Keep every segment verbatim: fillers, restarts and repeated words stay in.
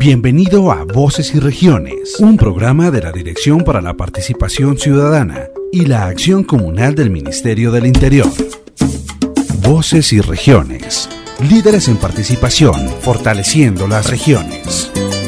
Bienvenido a Voces y Regiones, un programa de la Dirección para la Participación Ciudadana y la Acción Comunal del Ministerio del Interior. Voces y Regiones, líderes en participación, fortaleciendo las regiones.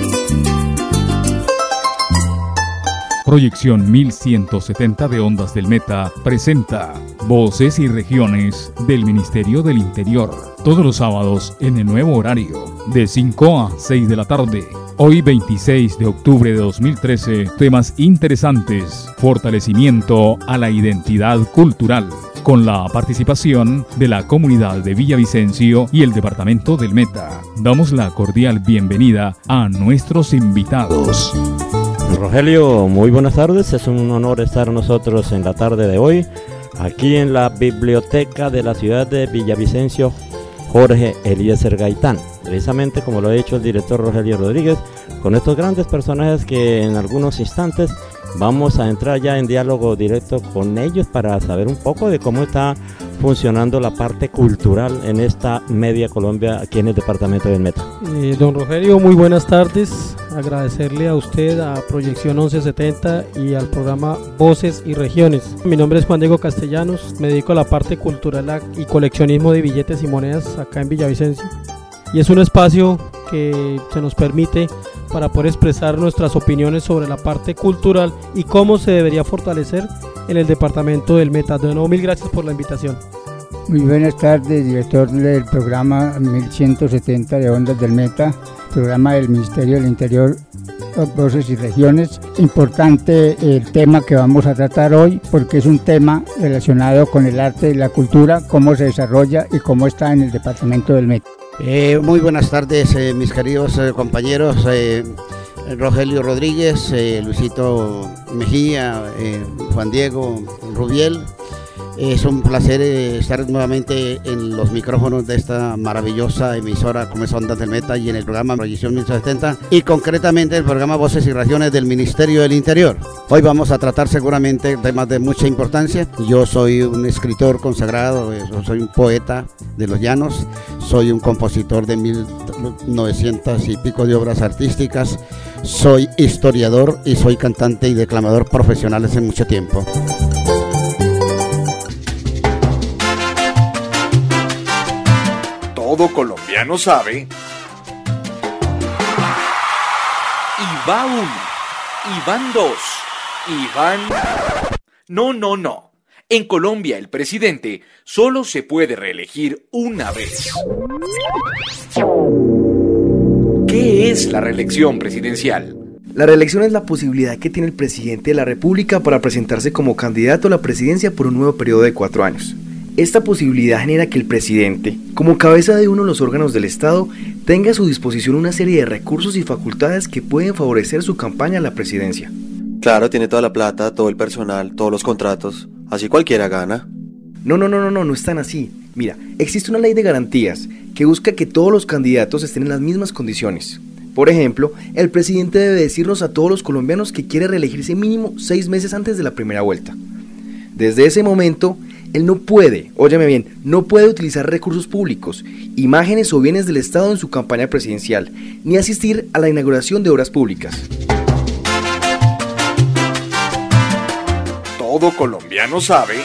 Proyección mil ciento setenta de Ondas del Meta presenta Voces y Regiones del Ministerio del Interior, todos los sábados en el nuevo horario, de cinco a seis de la tarde. Hoy veintiséis de octubre de dos mil trece, temas interesantes, fortalecimiento a la identidad cultural, con la participación de la comunidad de Villavicencio y el departamento del Meta. Damos la cordial bienvenida a nuestros invitados. Rogelio, muy buenas tardes, es un honor estar nosotros en la tarde de hoy, aquí en la biblioteca de la ciudad de Villavicencio, Jorge Eliezer Gaitán, precisamente como lo ha dicho el director Rogelio Rodríguez, con estos grandes personajes que en algunos instantes vamos a entrar ya en diálogo directo con ellos para saber un poco de cómo está funcionando la parte cultural en esta media Colombia aquí en el departamento del Meta. Eh, don Rogelio, muy buenas tardes, agradecerle a usted, a Proyección once setenta y al programa Voces y Regiones. Mi nombre es Juan Diego Castellanos, me dedico a la parte cultural y coleccionismo de billetes y monedas acá en Villavicencio, y es un espacio que se nos permite para poder expresar nuestras opiniones sobre la parte cultural y cómo se debería fortalecer en el departamento del Meta. De nuevo, mil gracias por la invitación. Muy buenas tardes, director del programa mil ciento setenta de Ondas del Meta, programa del Ministerio del Interior, Voces y Regiones. Importante el tema que vamos a tratar hoy porque es un tema relacionado con el arte y la cultura, cómo se desarrolla y cómo está en el departamento del Meta. Eh, muy buenas tardes, eh, mis queridos eh, compañeros, eh, Rogelio Rodríguez, eh, Luisito Mejía, eh, Juan Diego Rubiel. Es un placer eh, estar nuevamente en los micrófonos de esta maravillosa emisora como es Ondas del Meta y en el programa Proyección mil setenta y concretamente el programa Voces y Regiones del Ministerio del Interior. Hoy vamos a tratar seguramente temas de mucha importancia. Yo soy un escritor consagrado, yo soy un poeta de los llanos, soy un compositor de mil novecientas y pico de obras artísticas, soy historiador y soy cantante y declamador profesional hace mucho tiempo. Todo colombiano sabe. Y va uno, y van dos, y van... No, no, no. En Colombia el presidente solo se puede reelegir una vez. ¿Qué es la reelección presidencial? La reelección es la posibilidad que tiene el presidente de la República para presentarse como candidato a la presidencia por un nuevo periodo de cuatro años. Esta posibilidad genera que el presidente, como cabeza de uno de los órganos del Estado, tenga a su disposición una serie de recursos y facultades que pueden favorecer su campaña a la presidencia. Claro, tiene toda la plata, todo el personal, todos los contratos, así cualquiera gana. No, no, no, no, no, no es tan así. Mira, existe una ley de garantías que busca que todos los candidatos estén en las mismas condiciones. Por ejemplo, el presidente debe decirnos a todos los colombianos que quiere reelegirse mínimo seis meses antes de la primera vuelta. Desde ese momento, él no puede, óyeme bien, no puede utilizar recursos públicos, imágenes o bienes del Estado en su campaña presidencial, ni asistir a la inauguración de obras públicas. Todo colombiano sabe.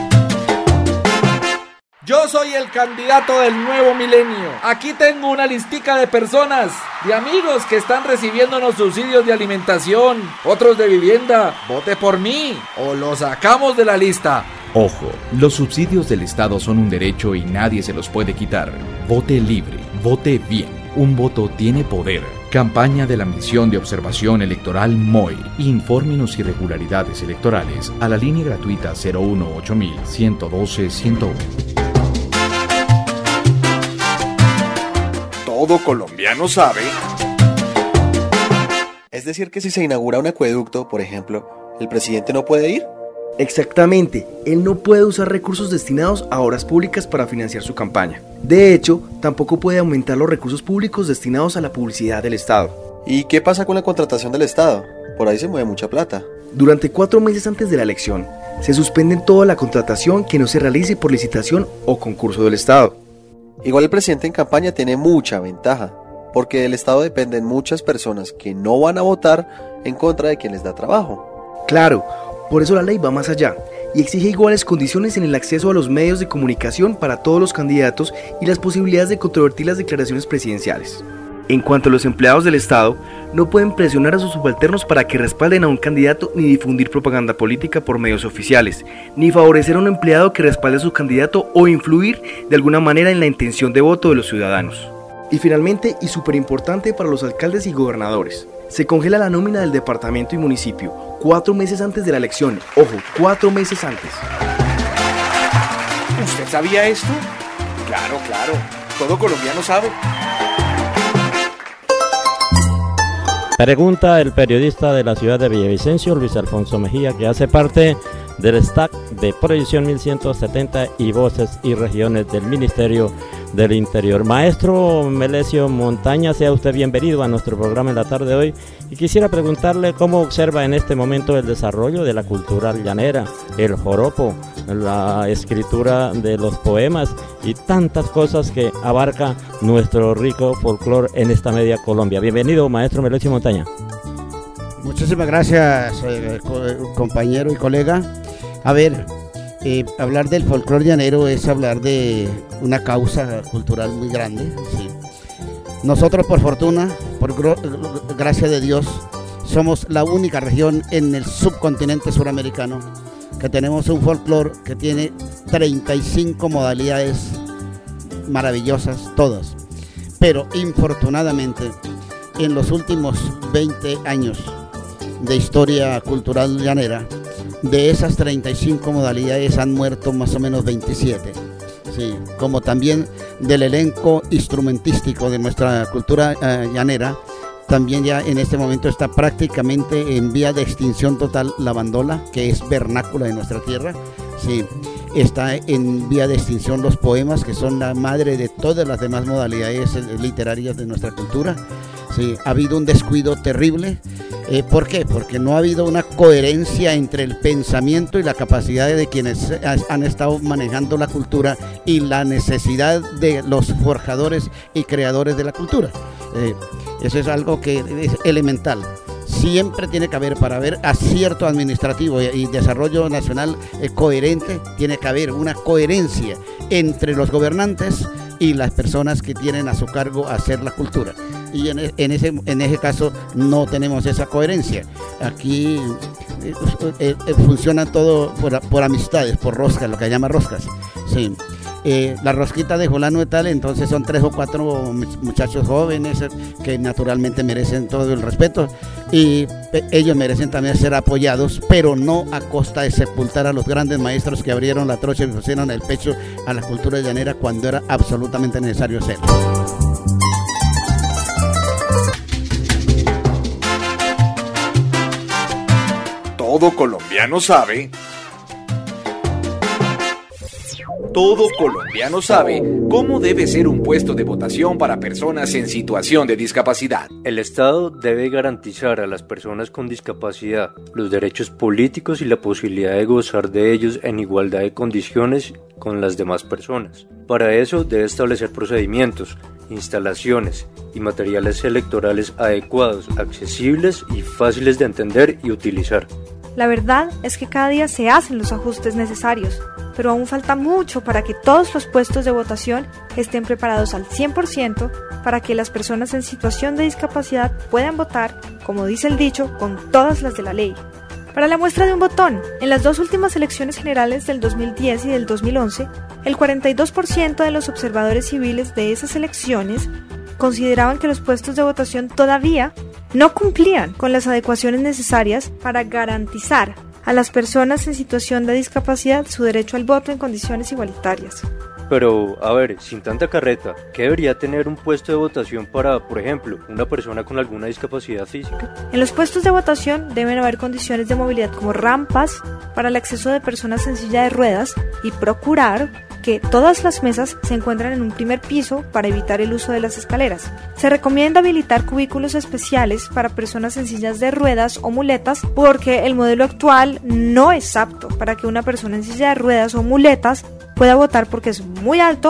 Yo soy el candidato del nuevo milenio. Aquí tengo una listica de personas, de amigos que están recibiéndonos subsidios de alimentación, otros de vivienda. Vote por mí o lo sacamos de la lista. Ojo, los subsidios del Estado son un derecho y nadie se los puede quitar. Vote libre, vote bien. Un voto tiene poder. Campaña de la Misión de Observación Electoral M O E. Infórmenos irregularidades electorales a la línea gratuita cero uno ocho mil ciento doce ciento uno. Todo colombiano sabe. Es decir que si se inaugura un acueducto, por ejemplo, ¿el presidente no puede ir? Exactamente, él no puede usar recursos destinados a obras públicas para financiar su campaña. De hecho, tampoco puede aumentar los recursos públicos destinados a la publicidad del Estado. ¿Y qué pasa con la contratación del Estado? Por ahí se mueve mucha plata. Durante cuatro meses antes de la elección, se suspende toda la contratación que no se realice por licitación o concurso del Estado. Igual el presidente en campaña tiene mucha ventaja. porque del Estado dependen muchas personas que no van a votar en contra de quien les da trabajo. Claro, por eso la ley va más allá y exige iguales condiciones en el acceso a los medios de comunicación para todos los candidatos y las posibilidades de controvertir las declaraciones presidenciales. En cuanto a los empleados del Estado, no pueden presionar a sus subalternos para que respalden a un candidato ni difundir propaganda política por medios oficiales, ni favorecer a un empleado que respalde a su candidato o influir de alguna manera en la intención de voto de los ciudadanos. Y finalmente, y súper importante para los alcaldes y gobernadores, se congela la nómina del departamento y municipio cuatro meses antes de la elección. Ojo, cuatro meses antes. ¿Usted sabía esto? Claro, claro. Todo colombiano sabe. Pregunta el periodista de la ciudad de Villavicencio, Luis Alfonso Mejía, que hace parte del staff de Proyección mil ciento setenta y Voces y Regiones del Ministerio del Interior. Maestro Melesio Montaña, sea usted bienvenido a nuestro programa en la tarde de hoy y quisiera preguntarle cómo observa en este momento el desarrollo de la cultura llanera, el joropo, la escritura de los poemas y tantas cosas que abarca nuestro rico folclore en esta media Colombia. Bienvenido, maestro Melesio Montaña. Muchísimas gracias, eh, co- compañero y colega. A ver, eh, hablar del folclore llanero es hablar de una causa cultural muy grande. Sí. Nosotros, por fortuna, por gro- gracia de Dios, somos la única región en el subcontinente suramericano que tenemos un folclore que tiene treinta y cinco modalidades maravillosas, todas. Pero, infortunadamente, en los últimos veinte años de historia cultural llanera, de esas treinta y cinco modalidades han muerto más o menos veintisiete, sí, como también del elenco instrumentístico de nuestra cultura eh, llanera, también ya en este momento está prácticamente en vía de extinción total la bandola, que es vernácula de nuestra tierra, sí, está en vía de extinción los poemas, que son la madre de todas las demás modalidades literarias de nuestra cultura. Sí, ha habido un descuido terrible. Eh, ¿Por qué? Porque no ha habido una coherencia entre el pensamiento y la capacidad de quienes han estado manejando la cultura y la necesidad de los forjadores y creadores de la cultura. Eh, eso es algo que es elemental. Siempre tiene que haber, para haber acierto administrativo y, y desarrollo nacional eh, coherente, tiene que haber una coherencia entre los gobernantes y las personas que tienen a su cargo hacer la cultura. Y en, en, ese, en ese caso no tenemos esa coherencia. Aquí eh, eh, eh, funciona todo por, por amistades, por roscas, lo que llama roscas. Sí. Eh, la rosquita de fulano y tal, entonces son tres o cuatro muchachos jóvenes eh, que naturalmente merecen todo el respeto y eh, ellos merecen también ser apoyados, pero no a costa de sepultar a los grandes maestros que abrieron la trocha y pusieron el pecho a la cultura llanera cuando era absolutamente necesario hacerlo. Todo colombiano sabe. Todo colombiano sabe cómo debe ser un puesto de votación para personas en situación de discapacidad. El Estado debe garantizar a las personas con discapacidad los derechos políticos y la posibilidad de gozar de ellos en igualdad de condiciones con las demás personas. Para eso debe establecer procedimientos, instalaciones y materiales electorales adecuados, accesibles y fáciles de entender y utilizar. La verdad es que cada día se hacen los ajustes necesarios, pero aún falta mucho para que todos los puestos de votación estén preparados al cien por ciento para que las personas en situación de discapacidad puedan votar, como dice el dicho, con todas las de la ley. Para la muestra de un botón, en las dos últimas elecciones generales del dos mil diez y del dos mil once, el cuarenta y dos por ciento de los observadores civiles de esas elecciones consideraban que los puestos de votación todavía no cumplían con las adecuaciones necesarias para garantizar a las personas en situación de discapacidad su derecho al voto en condiciones igualitarias. Pero, a ver, sin tanta carreta, ¿qué debería tener un puesto de votación para, por ejemplo, una persona con alguna discapacidad física? En los puestos de votación deben haber condiciones de movilidad como rampas para el acceso de personas en silla de ruedas y procurar que todas las mesas se encuentran en un primer piso para evitar el uso de las escaleras. Se recomienda habilitar cubículos especiales para personas en sillas de ruedas o muletas porque el modelo actual no es apto para que una persona en silla de ruedas o muletas pueda votar porque es muy alto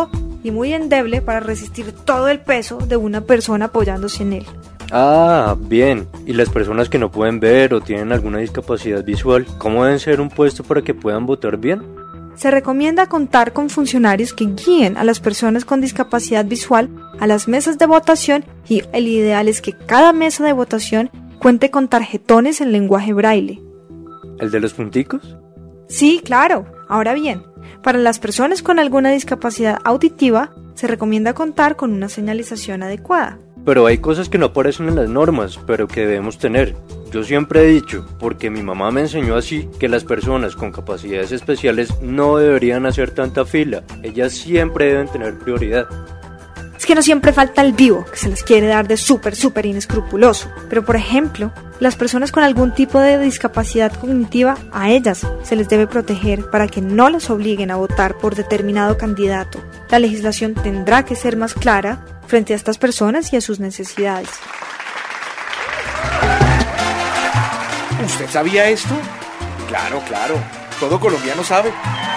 y muy endeble para resistir todo el peso de una persona apoyándose en él. Ah, bien. ¿Y las personas que no pueden ver o tienen alguna discapacidad visual, cómo deben ser un puesto para que puedan votar bien? Se recomienda contar con funcionarios que guíen a las personas con discapacidad visual a las mesas de votación y el ideal es que cada mesa de votación cuente con tarjetones en lenguaje braille. ¿El de los punticos? Sí, claro. Ahora bien, para las personas con alguna discapacidad auditiva, se recomienda contar con una señalización adecuada. Pero hay cosas que no aparecen en las normas, pero que debemos tener. Yo siempre he dicho, porque mi mamá me enseñó así, que las personas con capacidades especiales no deberían hacer tanta fila. Ellas siempre deben tener prioridad. Es que no siempre falta el vivo, que se les quiere dar de súper, súper inescrupuloso. Pero por ejemplo, las personas con algún tipo de discapacidad cognitiva, a ellas se les debe proteger para que no les obliguen a votar por determinado candidato. La legislación tendrá que ser más clara frente a estas personas y a sus necesidades. ¿Usted sabía esto? Claro, claro. Todo colombiano sabe.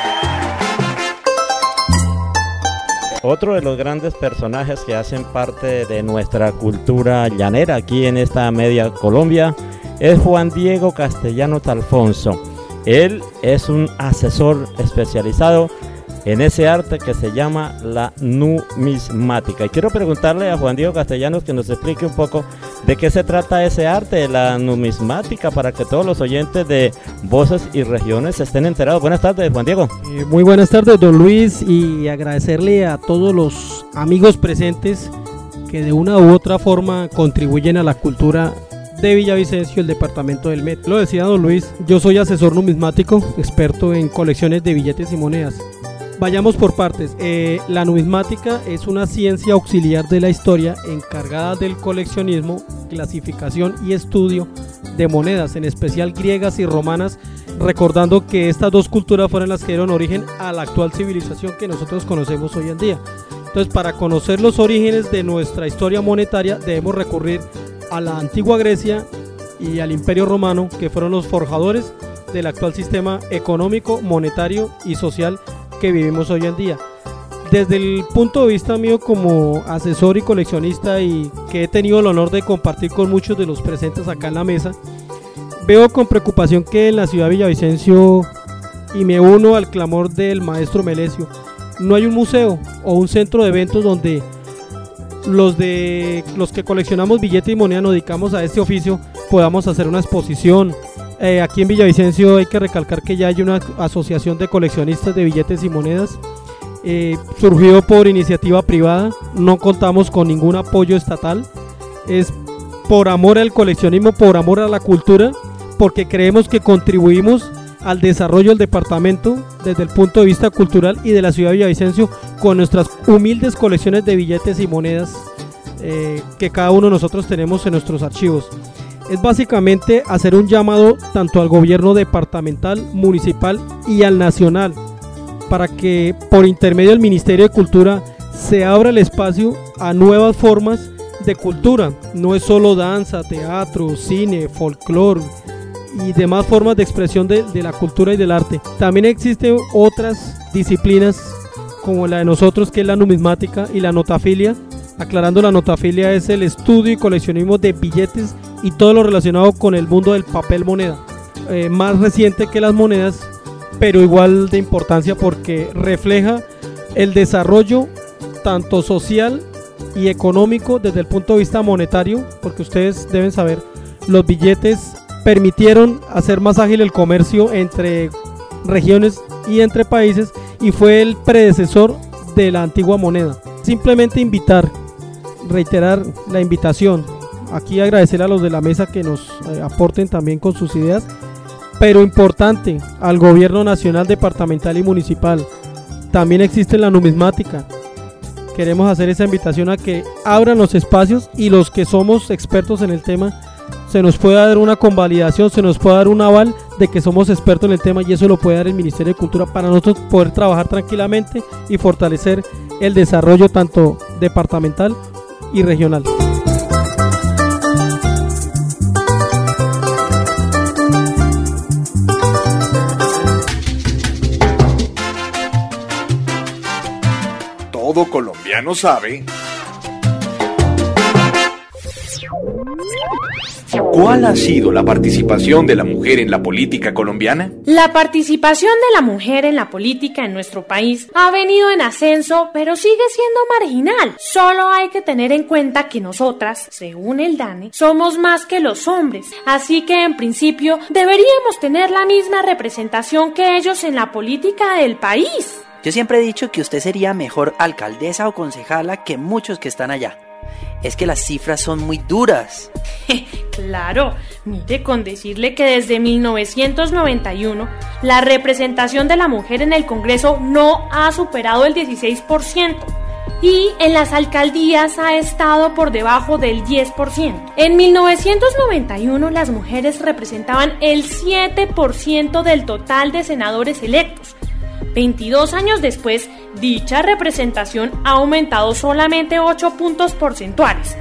Otro de los grandes personajes que hacen parte de nuestra cultura llanera aquí en esta media Colombia es Juan Diego Castellanos Alfonso. Él es un asesor especializado en ese arte que se llama la numismática. Y quiero preguntarle a Juan Diego Castellanos que nos explique un poco de qué se trata ese arte de la numismática para que todos los oyentes de Voces y Regiones estén enterados. Buenas tardes, Juan Diego. Eh, muy buenas tardes, don Luis, y agradecerle a todos los amigos presentes que de una u otra forma contribuyen a la cultura de Villavicencio, el departamento del Meta. Lo decía don Luis, yo soy asesor numismático, experto en colecciones de billetes y monedas. Vayamos por partes. Eh, la numismática es una ciencia auxiliar de la historia encargada del coleccionismo, clasificación y estudio de monedas, en especial griegas y romanas, recordando que estas dos culturas fueron las que dieron origen a la actual civilización que nosotros conocemos hoy en día. Entonces, para conocer los orígenes de nuestra historia monetaria debemos recurrir a la antigua Grecia y al Imperio Romano, que fueron los forjadores del actual sistema económico, monetario y social que vivimos hoy en día. Desde el punto de vista mío como asesor y coleccionista, y que he tenido el honor de compartir con muchos de los presentes acá en la mesa, veo con preocupación que en la ciudad de Villavicencio, y me uno al clamor del maestro Melesio, no hay un museo o un centro de eventos donde los de los que coleccionamos billetes y moneda nos dedicamos a este oficio podamos hacer una exposición. Eh, aquí en Villavicencio hay que recalcar que ya hay una asociación de coleccionistas de billetes y monedas, eh, surgió por iniciativa privada, no contamos con ningún apoyo estatal, es por amor al coleccionismo, por amor a la cultura, porque creemos que contribuimos al desarrollo del departamento desde el punto de vista cultural y de la ciudad de Villavicencio con nuestras humildes colecciones de billetes y monedas eh, que cada uno de nosotros tenemos en nuestros archivos. Es básicamente hacer un llamado tanto al gobierno departamental, municipal y al nacional para que por intermedio del Ministerio de Cultura se abra el espacio a nuevas formas de cultura. No es solo danza, teatro, cine, folclore y demás formas de expresión de, de la cultura y del arte. También existen otras disciplinas como la de nosotros, que es la numismática y la notafilia. Aclarando, la notafilia es el estudio y coleccionismo de billetes y todo lo relacionado con el mundo del papel moneda, eh, más reciente que las monedas, pero igual de importancia porque refleja el desarrollo tanto social y económico desde el punto de vista monetario, porque ustedes deben saber, los billetes permitieron hacer más ágil el comercio entre regiones y entre países, y fue el predecesor de la antigua moneda. Simplemente invitar, reiterar la invitación, aquí agradecer a los de la mesa que nos eh, aporten también con sus ideas, pero importante, al gobierno nacional, departamental y municipal. También existe la numismática. Queremos hacer esa invitación a que abran los espacios y los que somos expertos en el tema se nos pueda dar una convalidación, se nos pueda dar un aval de que somos expertos en el tema, y eso lo puede dar el Ministerio de Cultura para nosotros poder trabajar tranquilamente y fortalecer el desarrollo tanto departamental y regional. todo colombiano sabe. ¿Cuál ha sido la participación de la mujer en la política colombiana? La participación de la mujer en la política en nuestro país ha venido en ascenso, pero sigue siendo marginal. Solo hay que tener en cuenta que nosotras, según el DANE, somos más que los hombres, así que en principio deberíamos tener la misma representación que ellos en la política del país. Yo siempre he dicho que usted sería mejor alcaldesa o concejala que muchos que están allá. Es que las cifras son muy duras. Claro, mire, con decirle que desde mil novecientos noventa y uno la representación de la mujer en el Congreso no ha superado el dieciséis por ciento y en las alcaldías ha estado por debajo del diez por ciento. En mil novecientos noventa y uno las mujeres representaban el siete por ciento del total de senadores electos. veintidós años después, dicha representación ha aumentado solamente ocho puntos porcentuales.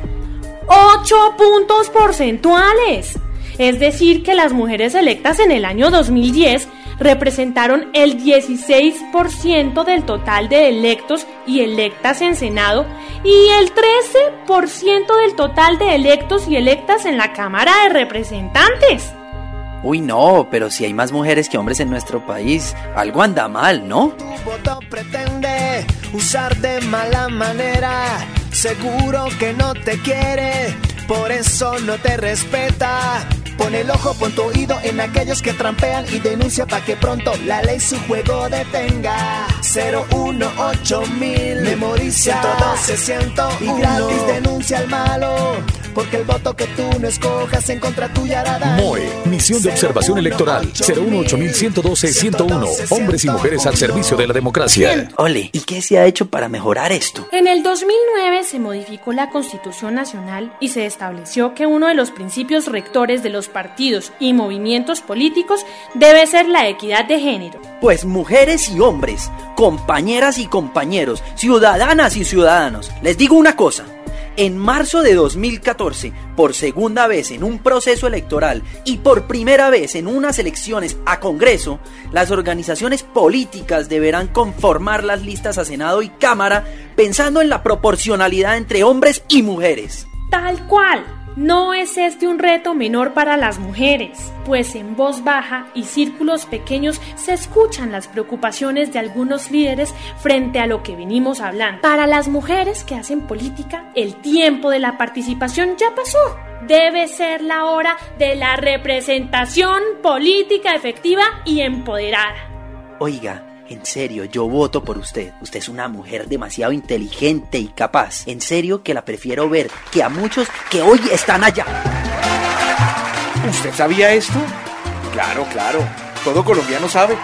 ¡ocho puntos porcentuales! Es decir, que las mujeres electas en el año dos mil diez representaron el dieciséis por ciento del total de electos y electas en Senado y el trece por ciento del total de electos y electas en la Cámara de Representantes. Uy, no, pero si hay más mujeres que hombres en nuestro país, algo anda mal, ¿no? Tu voto pretende usar de mala manera, seguro que no te quiere, por eso no te respeta. Pon el ojo, pon tu oído en aquellos que trampean y denuncia pa' que pronto la ley su juego detenga. Cero uno ocho mil, memoriza ciento doce, ciento uno y gratis denuncia al malo, porque el voto que tú no escojas en contra tuya hará daño. M O E, Misión de Observación Electoral, cero uno ocho mil ciento doce, ciento uno, hombres y mujeres al servicio de la democracia. Ole, ¿y qué se ha hecho para mejorar esto? En el dos mil nueve se modificó la Constitución Nacional y se estableció que uno de los principios rectores de los partidos y movimientos políticos debe ser la equidad de género. Pues mujeres y hombres, compañeras y compañeros, ciudadanas y ciudadanos, les digo una cosa. En marzo de dos mil catorce, por segunda vez en un proceso electoral y por primera vez en unas elecciones a Congreso, las organizaciones políticas deberán conformar las listas a Senado y Cámara pensando en la proporcionalidad entre hombres y mujeres. Tal cual. No es este un reto menor para las mujeres, pues en voz baja y círculos pequeños se escuchan las preocupaciones de algunos líderes frente a lo que venimos hablando. Para las mujeres que hacen política, el tiempo de la participación ya pasó. Debe ser la hora de la representación política efectiva y empoderada. Oiga, en serio, yo voto por usted. Usted es una mujer demasiado inteligente y capaz. En serio que la prefiero ver que a muchos que hoy están allá. ¿Usted sabía esto? Claro, claro. Todo colombiano sabe.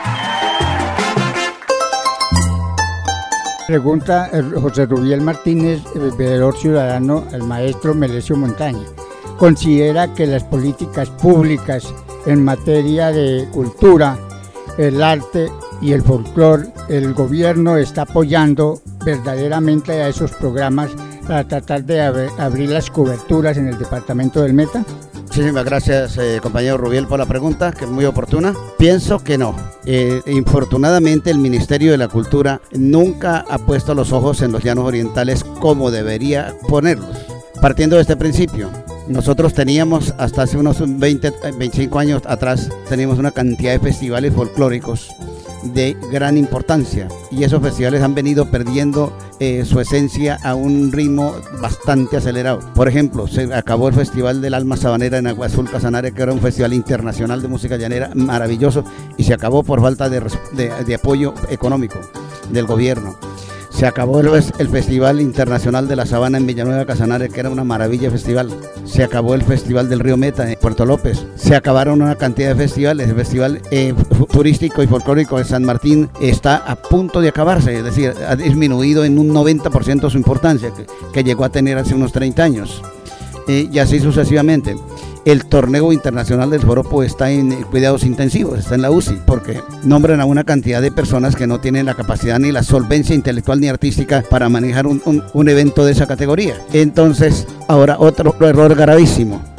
Pregunta José Rubiel Martínez, veedor ciudadano, al maestro Melesio Montaña. ¿Considera que las políticas públicas en materia de cultura, el arte y el folclore, el gobierno está apoyando verdaderamente a esos programas para tratar de ab- abrir las coberturas en el departamento del Meta? Muchísimas gracias, eh, compañero Rubiel, por la pregunta, que es muy oportuna. Pienso que no. Eh, infortunadamente, el Ministerio de la Cultura nunca ha puesto los ojos en los llanos orientales como debería ponerlos. Partiendo de este principio, nosotros teníamos hasta hace unos veinte, veinticinco años atrás, teníamos una cantidad de festivales folclóricos de gran importancia y esos festivales han venido perdiendo eh, su esencia a un ritmo bastante acelerado. Por ejemplo, se acabó el Festival del Alma Sabanera en Agua Azul Casanare, que era un festival internacional de música llanera maravilloso, y se acabó por falta de, de, de apoyo económico del gobierno. Se acabó el, el Festival Internacional de la Sabana en Villanueva Casanare, que era una maravilla de festival. Se acabó el Festival del Río Meta en Puerto López. Se acabaron una cantidad de festivales. El Festival eh, Turístico y Folclórico de San Martín está a punto de acabarse, es decir, ha disminuido en un noventa por ciento su importancia, que, que llegó a tener hace unos treinta años. Eh, y así sucesivamente. El torneo internacional del joropo está en cuidados intensivos, está en la U C I, porque nombran a una cantidad de personas que no tienen la capacidad ni la solvencia intelectual ni artística para manejar un, un, un evento de esa categoría. Entonces, ahora otro error gravísimo.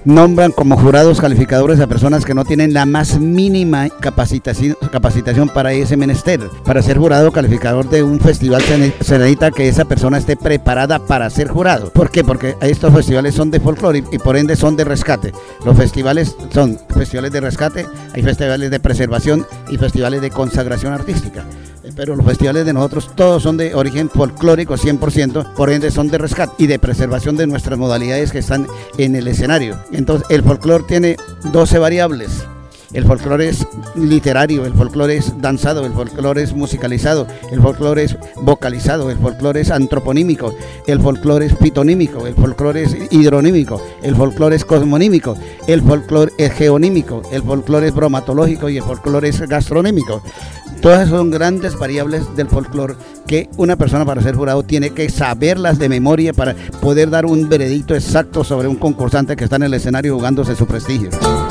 nombran como jurados calificadores a personas que no tienen la más mínima capacitación, capacitación para ese menester. Para ser jurado calificador de un festival se necesita que esa persona esté preparada para ser jurado. ¿Por qué? Porque estos festivales son de folclore y, y por ende son de rescate. Los festivales son festivales de rescate, hay festivales de preservación y festivales de consagración artística. Pero los festivales de nosotros todos son de origen folclórico cien por ciento, por ende son de rescate y de preservación de nuestras modalidades que están en el escenario. Entonces el folclore tiene doce variables. El folclore es literario, el folclore es danzado, el folclore es musicalizado, el folclore es vocalizado, el folclore es antroponímico, el folclore es fitonímico, el folclore es hidronímico, el folclore es cosmonímico, el folclore es geonímico, el folclore es bromatológico y el folclore es gastronímico. Todas son grandes variables del folclore que una persona para ser jurado tiene que saberlas de memoria para poder dar un veredicto exacto sobre un concursante que está en el escenario jugándose su prestigio.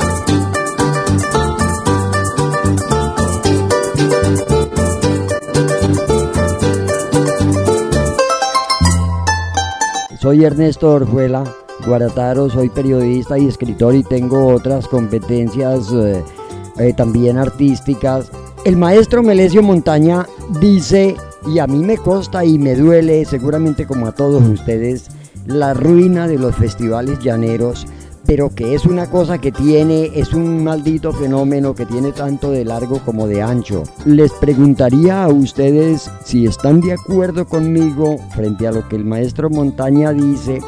Soy Ernesto Orjuela Guarataro, soy periodista y escritor y tengo otras competencias eh, eh, también artísticas. El maestro Melesio Montaña dice, y a mí me consta y me duele, seguramente como a todos ustedes, la ruina de los festivales llaneros, pero que es una cosa que tiene, es un maldito fenómeno que tiene tanto de largo como de ancho. Les preguntaría a ustedes si están de acuerdo conmigo frente a lo que el maestro Montaña dice,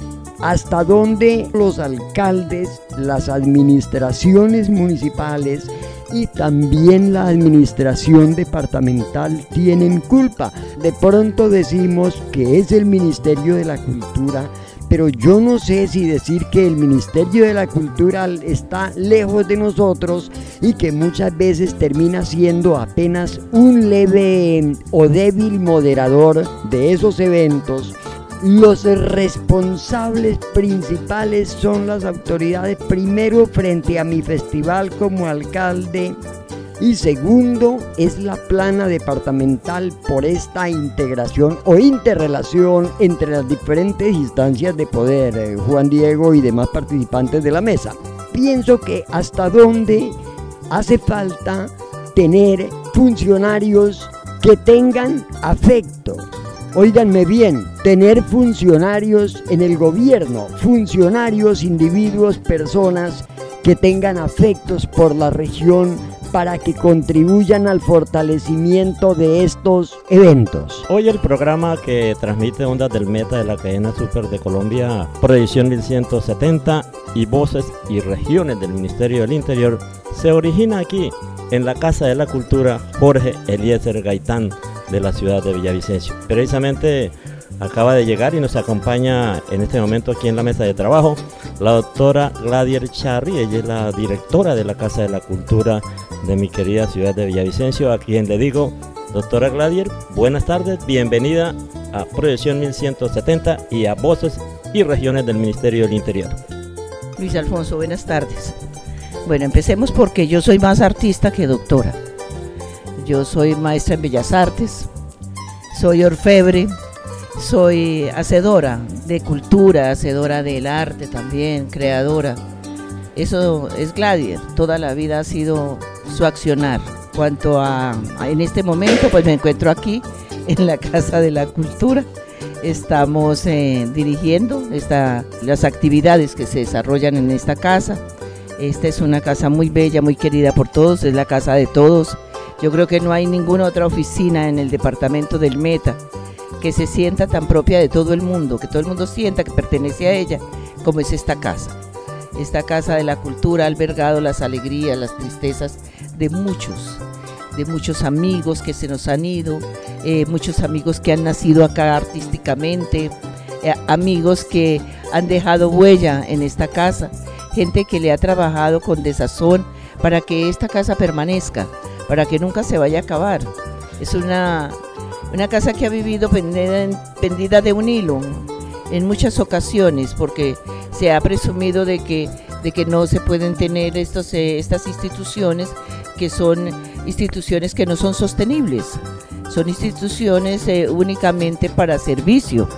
hasta dónde los alcaldes, las administraciones municipales y también la administración departamental tienen culpa. De pronto decimos que es el Ministerio de la Cultura, pero yo no sé si decir que el Ministerio de la Cultura está lejos de nosotros y que muchas veces termina siendo apenas un leve o débil moderador de esos eventos. Los responsables principales son las autoridades, primero frente a mi festival como alcalde y segundo es la plana departamental por esta integración o interrelación entre las diferentes instancias de poder, eh, Juan Diego y demás participantes de la mesa. Pienso que hasta dónde hace falta tener funcionarios que tengan afecto. Óiganme bien, tener funcionarios en el gobierno, funcionarios, individuos, personas que tengan afectos por la región para que contribuyan al fortalecimiento de estos eventos. Hoy el programa que transmite Ondas del Meta de la cadena Super de Colombia, Proyección mil ciento setenta y Voces y Regiones del Ministerio del Interior, se origina aquí en la Casa de la Cultura Jorge Eliezer Gaitán de la ciudad de Villavicencio. Precisamente acaba de llegar y nos acompaña en este momento aquí en la mesa de trabajo la doctora Gladier Charri. Ella es la directora de la Casa de la Cultura de mi querida ciudad de Villavicencio, a quien le digo, doctora Gladier, buenas tardes, bienvenida a Proyección mil ciento setenta y a Voces y Regiones del Ministerio del Interior. Luis Alfonso, buenas tardes. Bueno, empecemos porque yo soy más artista que doctora. Yo soy maestra en Bellas Artes, soy orfebre, soy hacedora de cultura, hacedora del arte también, creadora. Eso es Gladier, toda la vida ha sido su accionar. Cuanto a, a en este momento, pues me encuentro aquí en la Casa de la Cultura. Estamos eh, dirigiendo esta, las actividades que se desarrollan en esta casa. Esta es una casa muy bella, muy querida por todos, es la casa de todos. Yo creo que no hay ninguna otra oficina en el departamento del Meta que se sienta tan propia de todo el mundo, que todo el mundo sienta que pertenece a ella, como es esta casa. Esta casa de la cultura ha albergado las alegrías, las tristezas de muchos, de muchos amigos que se nos han ido, eh, muchos amigos que han nacido acá artísticamente, eh, amigos que han dejado huella en esta casa, gente que le ha trabajado con desazón para que esta casa permanezca, para que nunca se vaya a acabar. Es una, una casa que ha vivido pendida, pendida de un hilo en muchas ocasiones, porque se ha presumido de que, de que no se pueden tener estos, eh, estas instituciones, que son instituciones que no son sostenibles, son instituciones eh, únicamente para servicio,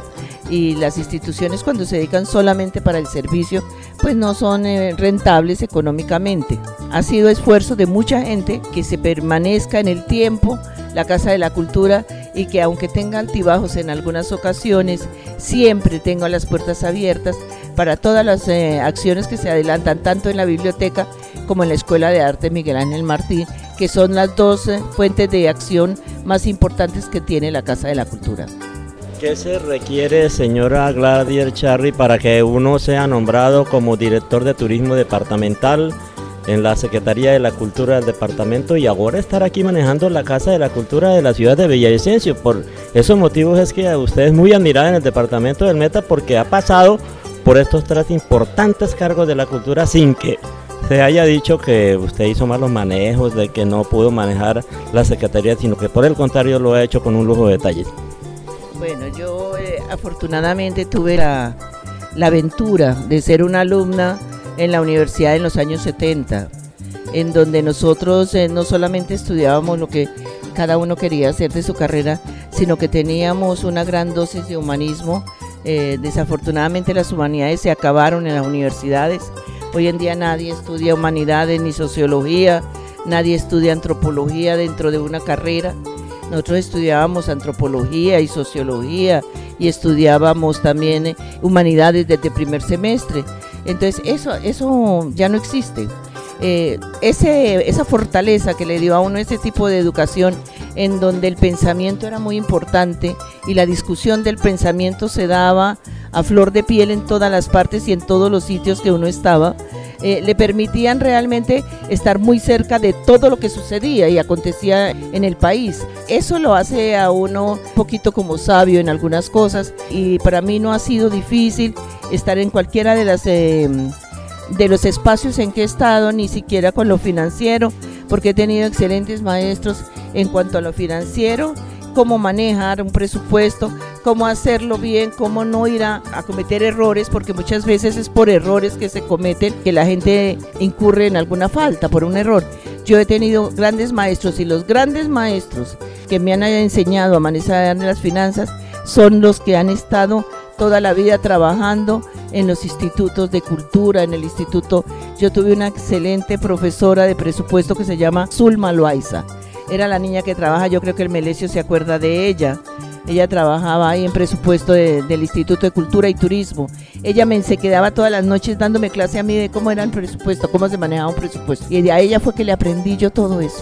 y las instituciones cuando se dedican solamente para el servicio pues no son eh, rentables económicamente. Ha sido esfuerzo de mucha gente que se permanezca en el tiempo la Casa de la Cultura y que aunque tenga altibajos en algunas ocasiones, siempre tenga las puertas abiertas para todas las eh, acciones que se adelantan tanto en la biblioteca como en la Escuela de Arte Miguel Ángel Martín, que son las dos eh, fuentes de acción más importantes que tiene la Casa de la Cultura. ¿Qué se requiere, señora Gladys Charri, para que uno sea nombrado como director de turismo departamental en la Secretaría de la Cultura del departamento y ahora estar aquí manejando la Casa de la Cultura de la ciudad de Villavicencio? Por esos motivos es que usted es muy admirada en el departamento del Meta, porque ha pasado por estos tres importantes cargos de la cultura sin que se haya dicho que usted hizo malos manejos, de que no pudo manejar la Secretaría, sino que por el contrario lo ha hecho con un lujo de detalles. Bueno, yo eh, afortunadamente tuve la, la aventura de ser una alumna en la universidad en los años setenta, en donde nosotros eh, no solamente estudiábamos lo que cada uno quería hacer de su carrera, sino que teníamos una gran dosis de humanismo. Eh, desafortunadamente las humanidades se acabaron en las universidades. Hoy en día nadie estudia humanidades ni sociología, nadie estudia antropología dentro de una carrera. Nosotros estudiábamos antropología y sociología y estudiábamos también eh, humanidades desde primer semestre. Entonces eso, eso ya no existe. Eh, ese, esa fortaleza que le dio a uno ese tipo de educación, en donde el pensamiento era muy importante y la discusión del pensamiento se daba a flor de piel en todas las partes y en todos los sitios que uno estaba, eh, le permitían realmente estar muy cerca de todo lo que sucedía y acontecía en el país. Eso lo hace a uno un poquito como sabio en algunas cosas, y para mí no ha sido difícil estar en cualquiera de las eh, de los espacios en que he estado, ni siquiera con lo financiero, porque he tenido excelentes maestros en cuanto a lo financiero, cómo manejar un presupuesto, cómo hacerlo bien, cómo no ir a, a cometer errores, porque muchas veces es por errores que se cometen que la gente incurre en alguna falta, por un error. Yo he tenido grandes maestros, y los grandes maestros que me han enseñado a manejar las finanzas son los que han estado toda la vida trabajando en los institutos de cultura, en el instituto. Yo tuve una excelente profesora de presupuesto que se llama Zulma Loaiza. Era la niña que trabaja, yo creo que el Melesio se acuerda de ella. Ella trabajaba ahí en presupuesto de, del Instituto de Cultura y Turismo. Ella me se quedaba todas las noches dándome clase a mí de cómo era el presupuesto, cómo se manejaba un presupuesto. Y de a ella fue que le aprendí yo todo eso.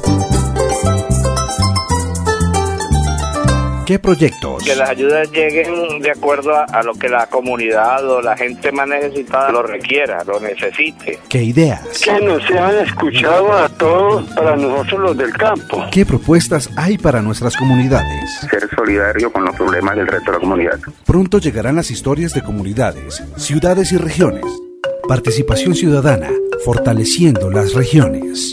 ¿Qué proyectos? Que las ayudas lleguen de acuerdo a, a lo que la comunidad o la gente más necesitada lo requiera, lo necesite. ¿Qué ideas? Que nos sean escuchados a todos, para nosotros los del campo. ¿Qué propuestas hay para nuestras comunidades? Ser solidario con los problemas del resto de la comunidad. Pronto llegarán las historias de comunidades, ciudades y regiones. Participación ciudadana, fortaleciendo las regiones.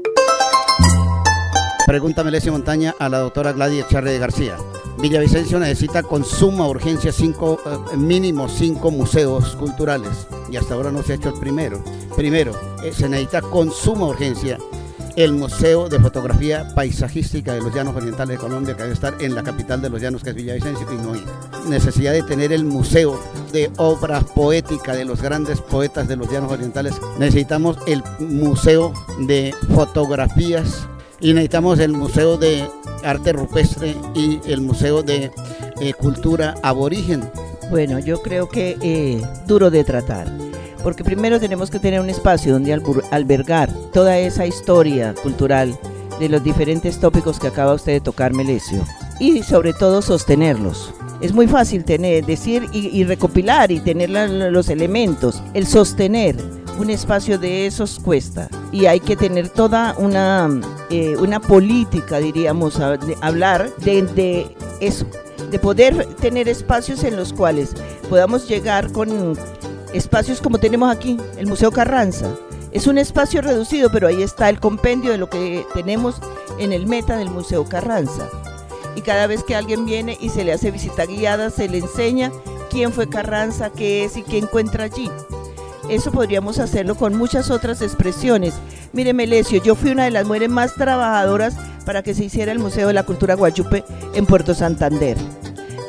Pregunta Melesio Montaña a la doctora Gladys Charri García. Villavicencio necesita con suma urgencia cinco, eh, mínimo cinco museos culturales, y hasta ahora no se ha hecho el primero. Primero, eh, se necesita con suma urgencia el Museo de Fotografía Paisajística de los Llanos Orientales de Colombia, que debe estar en la capital de los llanos, que es Villavicencio, y no hay. Necesidad de tener el Museo de Obras Poéticas de los grandes poetas de los Llanos Orientales. Necesitamos el Museo de Fotografías, y necesitamos el Museo de Arte Rupestre y el Museo de eh, Cultura Aborigen. Bueno, yo creo que eh, duro de tratar, porque primero tenemos que tener un espacio donde albergar toda esa historia cultural de los diferentes tópicos que acaba usted de tocar, Melesio, y sobre todo sostenerlos. Es muy fácil tener, decir y, y recopilar y tener la, los elementos. El sostener un espacio de esos cuesta, y hay que tener toda una, eh, una política, diríamos, a, de, hablar de, de eso, de poder tener espacios en los cuales podamos llegar con espacios como tenemos aquí, el Museo Carranza. Es un espacio reducido, pero ahí está el compendio de lo que tenemos en el Meta del Museo Carranza. Y cada vez que alguien viene y se le hace visita guiada, se le enseña quién fue Carranza, qué es y qué encuentra allí. Eso podríamos hacerlo con muchas otras expresiones. Mire, Melesio, yo fui una de las mujeres más trabajadoras para que se hiciera el Museo de la Cultura Guayupe en Puerto Santander.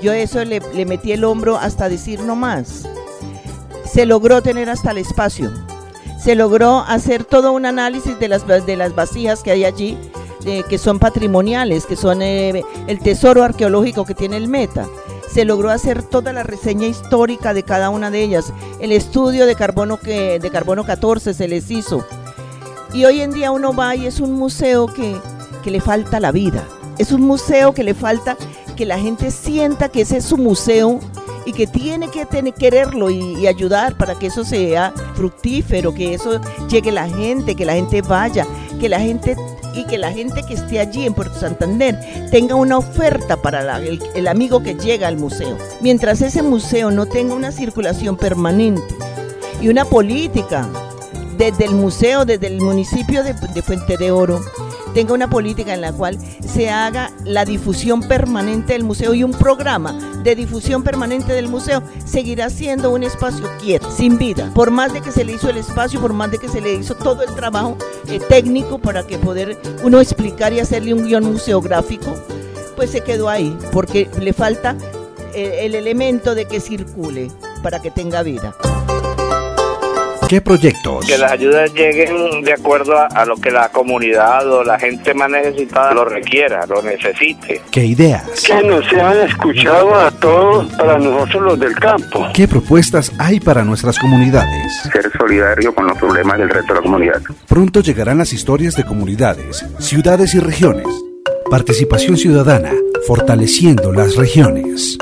Yo eso le, le metí el hombro hasta decir no más. Se logró tener hasta el espacio. Se logró hacer todo un análisis de las, de las vasijas que hay allí, eh, que son patrimoniales, que son eh, el tesoro arqueológico que tiene el Meta. Se logró hacer toda la reseña histórica de cada una de ellas. El estudio de carbono, que, de carbono catorce se les hizo. Y hoy en día uno va y es un museo que, que le falta la vida. Es un museo que le falta que la gente sienta que ese es su museo y que tiene que tener, quererlo y, y ayudar para que eso sea fructífero, que eso llegue a la gente, que la gente vaya, que la gente y que la gente que esté allí en Puerto Santander tenga una oferta para la, el, el amigo que llega al museo. Mientras ese museo no tenga una circulación permanente y una política desde el museo, desde el municipio de, de Fuente de Oro, tenga una política en la cual se haga la difusión permanente del museo y un programa de difusión permanente del museo, seguirá siendo un espacio quieto, sin vida. Por más de que se le hizo el espacio, por más de que se le hizo todo el trabajo eh, técnico para que poder uno explicar y hacerle un guión museográfico, pues se quedó ahí, porque le falta eh, el elemento de que circule para que tenga vida. ¿Qué proyectos? Que las ayudas lleguen de acuerdo a, a lo que la comunidad o la gente más necesitada lo requiera, lo necesite. ¿Qué ideas? Que nos sean escuchados a todos para nosotros los del campo. ¿Qué propuestas hay para nuestras comunidades? Ser solidario con los problemas del resto de la comunidad. Pronto llegarán las historias de comunidades, ciudades y regiones. Participación ciudadana, fortaleciendo las regiones.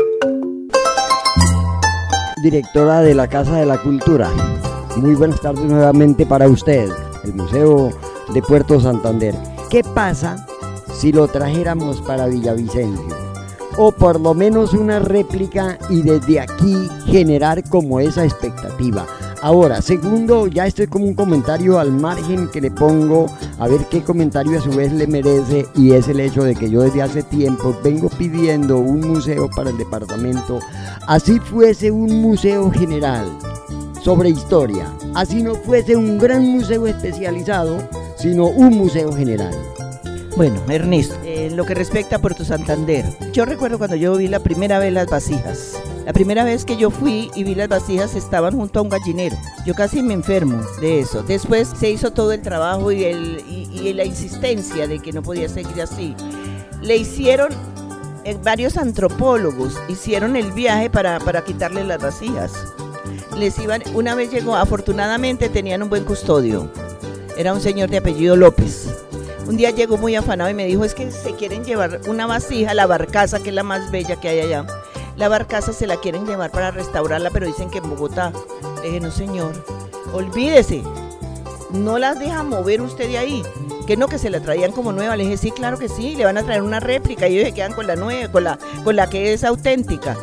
Directora de la Casa de la Cultura, muy buenas tardes nuevamente para usted, el Museo de Puerto Santander. ¿Qué pasa si lo trajéramos para Villavicencio? O por lo menos una réplica y desde aquí generar como esa expectativa. Ahora, segundo, ya estoy como un comentario al margen que le pongo, a ver qué comentario a su vez le merece, y es el hecho de que yo desde hace tiempo vengo pidiendo un museo para el departamento, así fuese un museo general sobre historia, así no fuese un gran museo especializado, sino un museo general. Bueno, Ernesto, en lo que respecta a Puerto Santander, yo recuerdo cuando yo vi la primera vez las vasijas. La primera vez que yo fui y vi las vasijas estaban junto a un gallinero. Yo casi me enfermo de eso. Después se hizo todo el trabajo y, el, y, y la insistencia de que no podía seguir así. Le hicieron, eh, varios antropólogos hicieron el viaje para, para quitarle las vasijas. Les iban, una vez llegó, afortunadamente tenían un buen custodio. Era un señor de apellido López. Un día llegó muy afanado y me dijo, es que se quieren llevar una vasija, la barcaza, que es la más bella que hay allá. La barcaza se la quieren llevar para restaurarla, pero dicen que en Bogotá. Le dije, no señor, olvídese, no las deja mover usted de ahí. Que no, que se la traían como nueva. Le dije, sí, claro que sí, le van a traer una réplica y ellos se quedan con la nueva, con la, con la que es auténtica.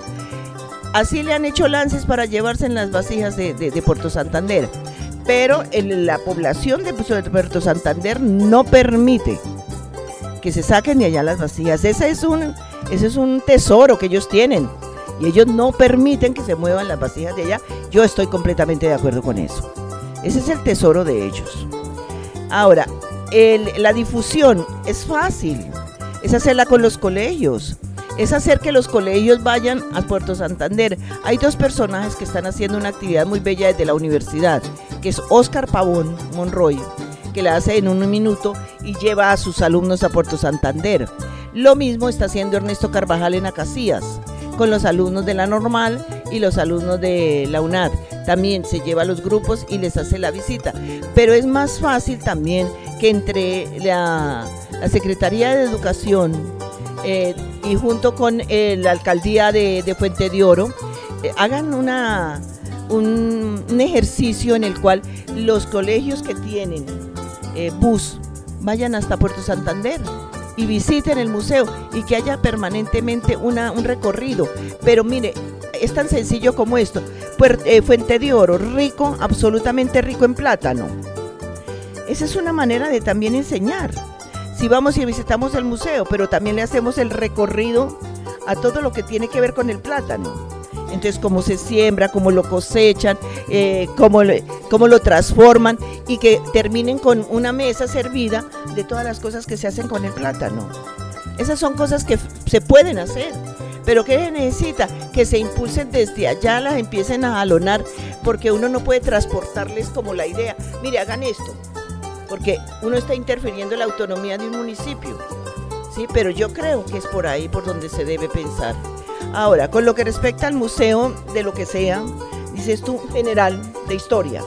Así le han hecho lances para llevarse en las vasijas de, de, de Puerto Santander. Pero en la población de Puerto Santander no permite que se saquen de allá las vasijas. Ese es un, ese es un tesoro que ellos tienen y ellos no permiten que se muevan las vasijas de allá. Yo estoy completamente de acuerdo con eso. Ese es el tesoro de ellos. Ahora, el, la difusión es fácil, es hacerla con los colegios. Es hacer que los colegios vayan a Puerto Santander. Hay dos personajes que están haciendo una actividad muy bella desde la universidad, que es Óscar Pavón Monroy, que la hace en un minuto y lleva a sus alumnos a Puerto Santander. Lo mismo está haciendo Ernesto Carvajal en Acacías, con los alumnos de la Normal y los alumnos de la U N A D. También se lleva a los grupos y les hace la visita. Pero es más fácil también que entre la, la Secretaría de Educación eh, y junto con eh, la Alcaldía de, de Fuente de Oro eh, hagan una, un, un ejercicio en el cual los colegios que tienen eh, bus vayan hasta Puerto Santander y visiten el museo y que haya permanentemente una, un recorrido. Pero mire, es tan sencillo como esto. Puer, eh, Fuente de Oro, rico, absolutamente rico en plátano. Esa es una manera de también enseñar. Si vamos y visitamos el museo, pero también le hacemos el recorrido a todo lo que tiene que ver con el plátano. Entonces, cómo se siembra, cómo lo cosechan, eh, cómo, le, cómo lo transforman y que terminen con una mesa servida de todas las cosas que se hacen con el plátano. Esas son cosas que f- se pueden hacer. Pero ¿qué se necesita? Que se impulsen desde allá, las empiecen a jalonar, porque uno no puede transportarles como la idea. Mire, hagan esto, porque uno está interfiriendo en la autonomía de un municipio, ¿sí? Pero yo creo que es por ahí por donde se debe pensar. Ahora, con lo que respecta al museo, de lo que sea, dices tú, general, de historia.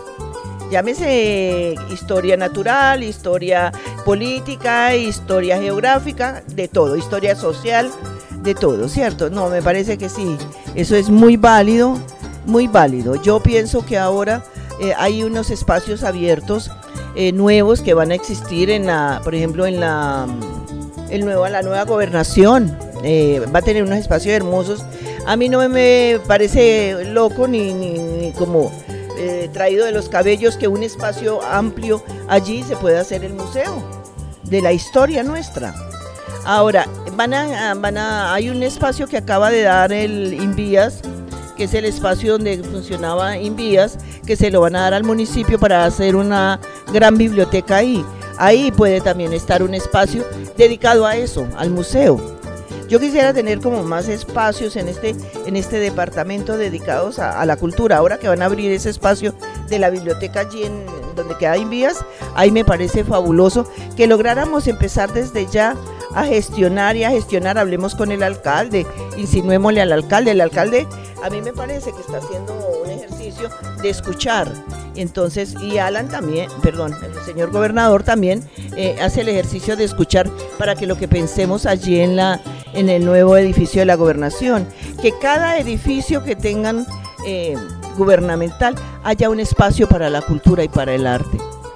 Llámese historia natural, historia política, historia geográfica, de todo, historia social, de todo, ¿cierto? No, me parece que sí, eso es muy válido, muy válido. Yo pienso que ahora eh, hay unos espacios abiertos eh, nuevos que van a existir en la, por ejemplo, en la, el nuevo, la nueva gobernación, eh, va a tener unos espacios hermosos. A mí no me parece loco ni, ni, ni como eh, traído de los cabellos que un espacio amplio allí se pueda hacer el museo de la historia nuestra. Ahora, van a, van a, hay un espacio que acaba de dar el Invías, que es el espacio donde funcionaba Invías, que se lo van a dar al municipio para hacer una gran biblioteca ahí. Ahí puede también estar un espacio dedicado a eso, al museo. Yo quisiera tener como más espacios en este, en este departamento dedicados a, a la cultura. Ahora que van a abrir ese espacio de la biblioteca allí en donde queda Invías, ahí me parece fabuloso que lográramos empezar desde ya a gestionar y a gestionar. Hablemos con el alcalde, insinuémosle al alcalde. El alcalde a mí me parece que está haciendo un ejercicio de escuchar. Entonces, y Alan también, perdón, el señor gobernador también eh, hace el ejercicio de escuchar para que lo que pensemos allí en la en el nuevo edificio de la gobernación, que cada edificio que tengan eh, gubernamental haya un espacio para la cultura y para el arte.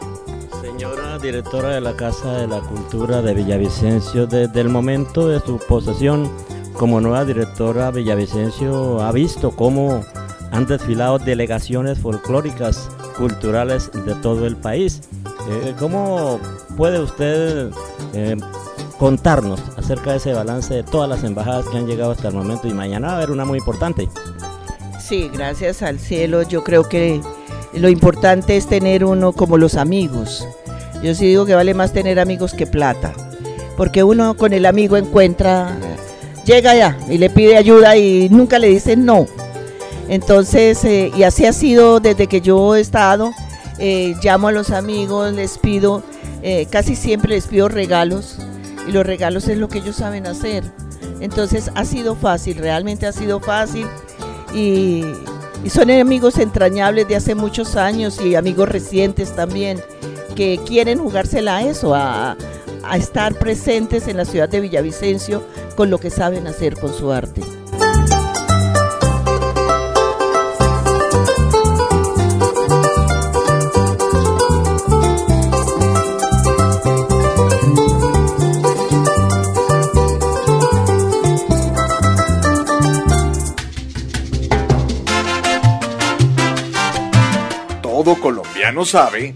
Señora directora de la Casa de la Cultura de Villavicencio, desde el momento de su posesión como nueva directora, Villavicencio ha visto cómo han desfilado delegaciones folclóricas, culturales de todo el país. Eh, ¿Cómo puede usted eh, contarnos acerca de ese balance de todas las embajadas que han llegado hasta el momento? Y mañana va a haber una muy importante. Sí, gracias al cielo. Yo creo que lo importante es tener uno como los amigos. Yo sí digo que vale más tener amigos que plata, porque uno con el amigo encuentra, llega ya y le pide ayuda y nunca le dicen no. Entonces, eh, y así ha sido desde que yo he estado. Eh, llamo a los amigos, les pido, eh, casi siempre les pido regalos, y los regalos es lo que ellos saben hacer. Entonces ha sido fácil, realmente ha sido fácil, y, y son amigos entrañables de hace muchos años y amigos recientes también, que quieren jugársela a eso, a, a estar presentes en la ciudad de Villavicencio con lo que saben hacer con su arte. Todo colombiano sabe.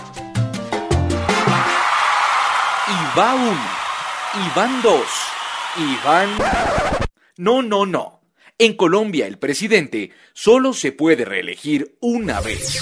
Y va uno, y van dos, y van... No, no, no. En Colombia el presidente solo se puede reelegir una vez.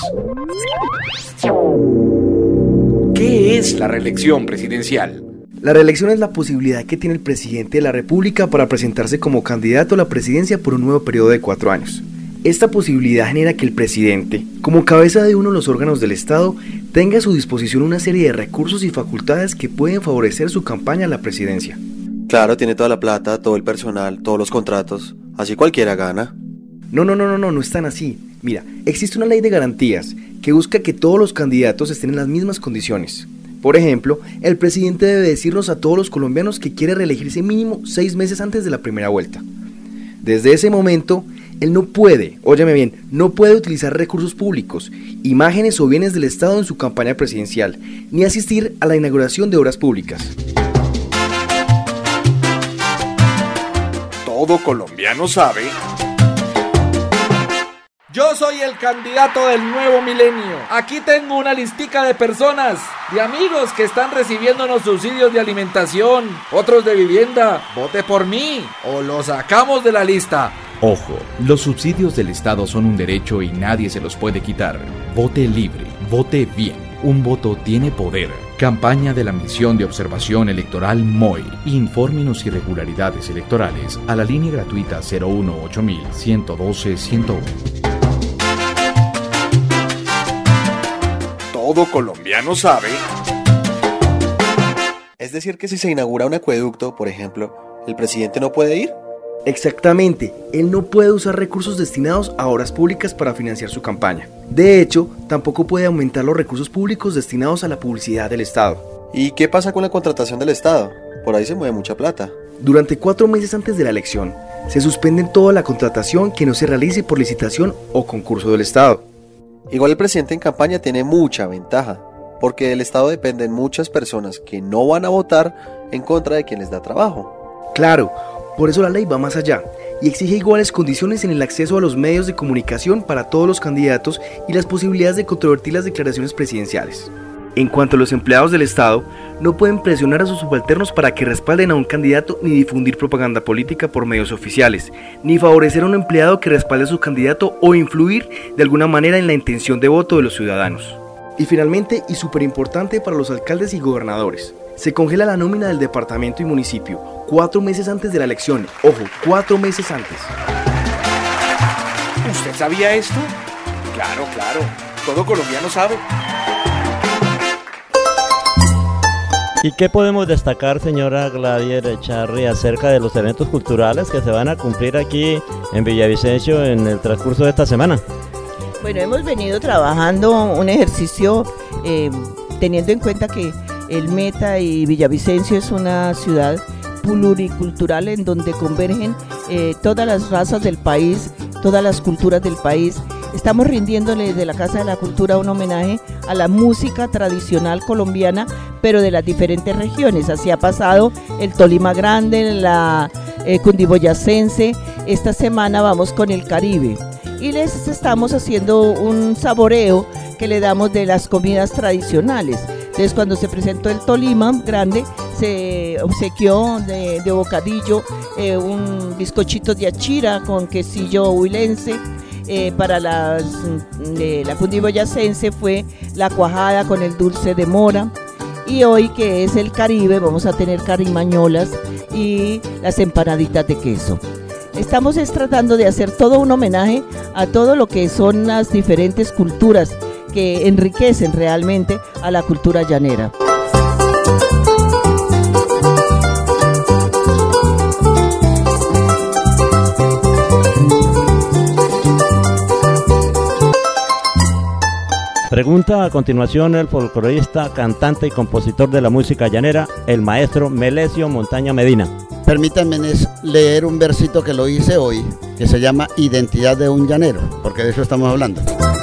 ¿Qué es la reelección presidencial? La reelección es la posibilidad que tiene el presidente de la República para presentarse como candidato a la presidencia por un nuevo periodo de cuatro años. Esta posibilidad genera que el presidente, como cabeza de uno de los órganos del Estado, tenga a su disposición una serie de recursos y facultades que pueden favorecer su campaña a la presidencia. Claro, tiene toda la plata, todo el personal, todos los contratos, así cualquiera gana. No, no, no, no, no, no es tan así. Mira, existe una ley de garantías que busca que todos los candidatos estén en las mismas condiciones. Por ejemplo, el presidente debe decirnos a todos los colombianos que quiere reelegirse mínimo seis meses antes de la primera vuelta. Desde ese momento, él no puede, óyeme bien, no puede utilizar recursos públicos, imágenes o bienes del Estado en su campaña presidencial, ni asistir a la inauguración de obras públicas. Todo colombiano sabe. Yo soy el candidato del nuevo milenio. Aquí tengo una listica de personas, de amigos que están recibiéndonos subsidios de alimentación, otros de vivienda. Vote por mí o lo sacamos de la lista. Ojo, los subsidios del Estado son un derecho y nadie se los puede quitar. Vote libre, vote bien. Un voto tiene poder. Campaña de la Misión de Observación Electoral M O E. Infórmenos irregularidades electorales a la línea gratuita cero uno ocho mil ciento doce ciento uno. Todo colombiano sabe. Es decir, que si se inaugura un acueducto, por ejemplo, ¿el presidente no puede ir? Exactamente, él no puede usar recursos destinados a obras públicas para financiar su campaña. De hecho, tampoco puede aumentar los recursos públicos destinados a la publicidad del Estado. ¿Y qué pasa con la contratación del Estado? Por ahí se mueve mucha plata. Durante cuatro meses antes de la elección, se suspende toda la contratación que no se realice por licitación o concurso del Estado. Igual el presidente en campaña tiene mucha ventaja, porque del Estado dependen muchas personas que no van a votar en contra de quien les da trabajo. Claro, por eso la ley va más allá y exige iguales condiciones en el acceso a los medios de comunicación para todos los candidatos y las posibilidades de controvertir las declaraciones presidenciales. En cuanto a los empleados del Estado, no pueden presionar a sus subalternos para que respalden a un candidato ni difundir propaganda política por medios oficiales, ni favorecer a un empleado que respalde a su candidato o influir de alguna manera en la intención de voto de los ciudadanos. Y finalmente, y súper importante para los alcaldes y gobernadores, se congela la nómina del departamento y municipio cuatro meses antes de la elección. Ojo, cuatro meses antes. ¿Usted sabía esto? Claro, claro. Todo colombiano sabe. ¿Y qué podemos destacar, señora Gladier Echarri, acerca de los eventos culturales que se van a cumplir aquí en Villavicencio en el transcurso de esta semana? Bueno, hemos venido trabajando un ejercicio eh, teniendo en cuenta que el Meta y Villavicencio es una ciudad pluricultural en donde convergen eh, todas las razas del país, todas las culturas del país. Estamos rindiéndole desde la Casa de la Cultura un homenaje a la música tradicional colombiana, pero de las diferentes regiones. Así ha pasado el Tolima Grande, la eh, cundiboyacense. Esta semana vamos con el Caribe y les estamos haciendo un saboreo que le damos de las comidas tradicionales. Entonces, cuando se presentó el Tolima Grande, se obsequió de, de bocadillo eh, un bizcochito de achira con quesillo huilense. Eh, para las, de la cundiboyacense fue la cuajada con el dulce de mora. Y hoy, que es el Caribe, vamos a tener carimañolas y las empanaditas de queso. Estamos es tratando de hacer todo un homenaje a todo lo que son las diferentes culturas que enriquecen realmente a la cultura llanera. Pregunta a continuación el folclorista, cantante y compositor de la música llanera, el maestro Melesio Montaña Medina. Permítanme leer un versito que lo hice hoy, que se llama Identidad de un llanero, porque de eso estamos hablando.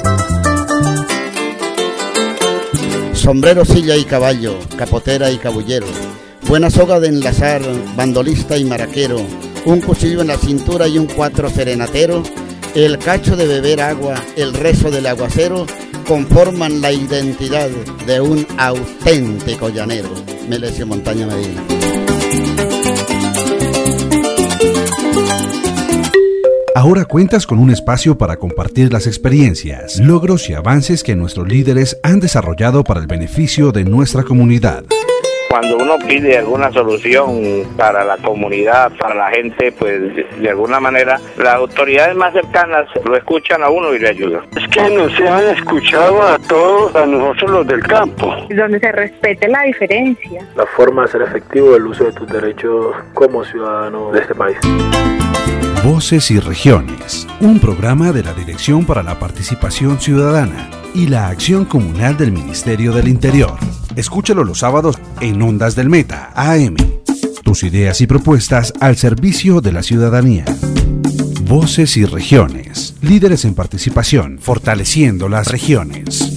Sombrero, silla y caballo, capotera y cabullero, buena soga de enlazar, bandolista y maraquero, un cuchillo en la cintura y un cuatro serenatero, el cacho de beber agua, el rezo del aguacero, conforman la identidad de un auténtico llanero. Melesio Montaña Medina. Ahora cuentas con un espacio para compartir las experiencias, logros y avances que nuestros líderes han desarrollado para el beneficio de nuestra comunidad. Cuando uno pide alguna solución para la comunidad, para la gente, pues de alguna manera las autoridades más cercanas lo escuchan a uno y le ayudan. Es que nos han escuchado a todos, a nosotros los del campo. Donde se respete la diferencia. La forma de ser efectivo el uso de tus derechos como ciudadano de este país. Voces y Regiones, un programa de la Dirección para la Participación Ciudadana y la Acción Comunal del Ministerio del Interior. Escúchalo los sábados en Ondas del Meta, A M. Tus ideas y propuestas al servicio de la ciudadanía. Voces y Regiones, líderes en participación, fortaleciendo las regiones.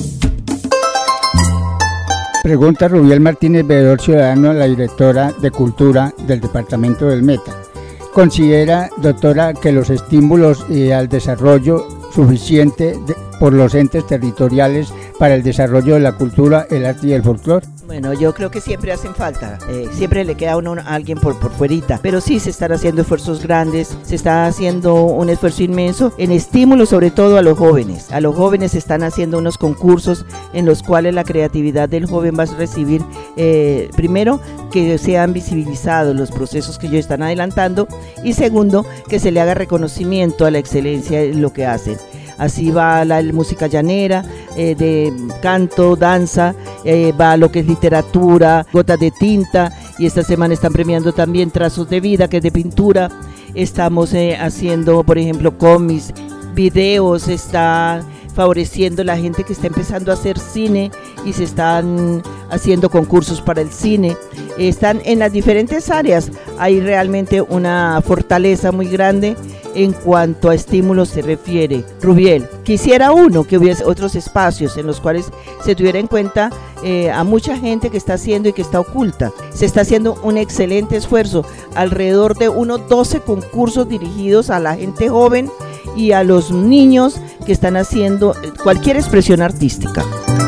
Pregunta Rubiel Martínez, veedor ciudadano, la directora de Cultura del Departamento del Meta. ¿Considera, doctora, que los estímulos eh, al desarrollo suficiente de, por los entes territoriales para el desarrollo de la cultura, el arte y el folclore? Bueno, yo creo que siempre hacen falta, eh, siempre le queda a uno a alguien por, por fuerita, pero sí se están haciendo esfuerzos grandes, se está haciendo un esfuerzo inmenso en estímulo sobre todo a los jóvenes. A los jóvenes se están haciendo unos concursos en los cuales la creatividad del joven va a recibir, eh, primero, que sean visibilizados los procesos que ellos están adelantando y segundo, que se le haga reconocimiento a la excelencia en lo que hacen. Así va la música llanera, eh, de canto, danza, eh, va lo que es literatura, gotas de tinta, y esta semana están premiando también trazos de vida, que es de pintura. Estamos eh, haciendo, por ejemplo, cómics, videos, está favoreciendo la gente que está empezando a hacer cine y se están haciendo concursos para el cine. Están en las diferentes áreas, hay realmente una fortaleza muy grande en cuanto a estímulos se refiere. Rubiel, quisiera uno que hubiese otros espacios en los cuales se tuviera en cuenta eh, a mucha gente que está haciendo y que está oculta. Se está haciendo un excelente esfuerzo, alrededor de unos doce concursos dirigidos a la gente joven y a los niños que están haciendo cualquier expresión artística.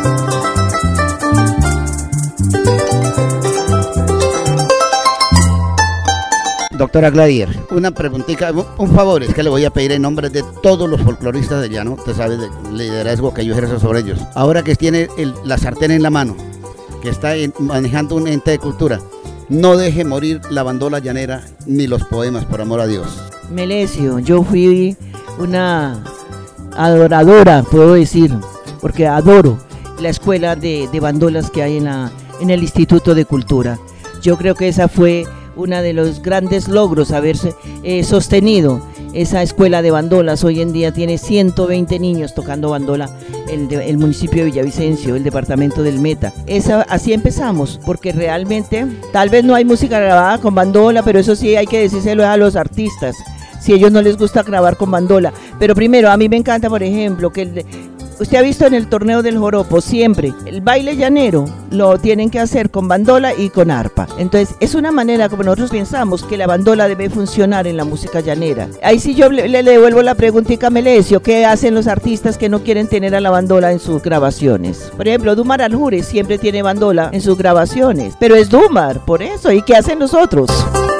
Doctora Gladier, una preguntita, un favor, es que le voy a pedir en nombre de todos los folcloristas de Llano, usted sabe del liderazgo que yo ejerzo sobre ellos. Ahora que tiene el, la sartén en la mano, que está en, manejando un ente de cultura, no deje morir la bandola llanera ni los poemas, por amor a Dios. Melesio, yo fui una adoradora, puedo decir, porque adoro la escuela de, de bandolas que hay en, la, en el Instituto de Cultura. Yo creo que esa fue uno de los grandes logros, haberse eh, sostenido esa escuela de bandolas. Hoy en día tiene ciento veinte niños tocando bandola, el, de, el municipio de Villavicencio, el departamento del Meta. Esa, así empezamos, porque realmente tal vez no hay música grabada con bandola, pero eso sí hay que decírselo a los artistas, si a ellos no les gusta grabar con bandola. Pero primero, a mí me encanta, por ejemplo, que el, usted ha visto en el torneo del joropo, siempre el baile llanero lo tienen que hacer con bandola y con arpa. Entonces es una manera como nosotros pensamos que la bandola debe funcionar en la música llanera. Ahí sí yo le, le devuelvo la preguntita a Melesio, ¿qué hacen los artistas que no quieren tener a la bandola en sus grabaciones? Por ejemplo, Dumar Aljure siempre tiene bandola en sus grabaciones, pero es Dumar, por eso. ¿Y qué hacen los otros?